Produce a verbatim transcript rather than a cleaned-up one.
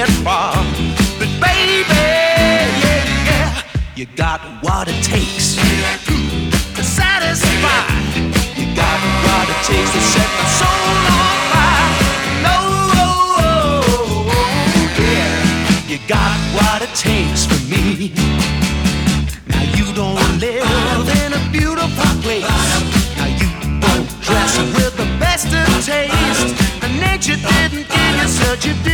get far. But baby, yeah, yeah, you got what it takes to satisfy. You got what it takes to set my soul on fire. No, yeah, you got what it takes for me. Now you don't live in a beautiful place. Now you don't dress with the best of taste. And nature didn't give you such a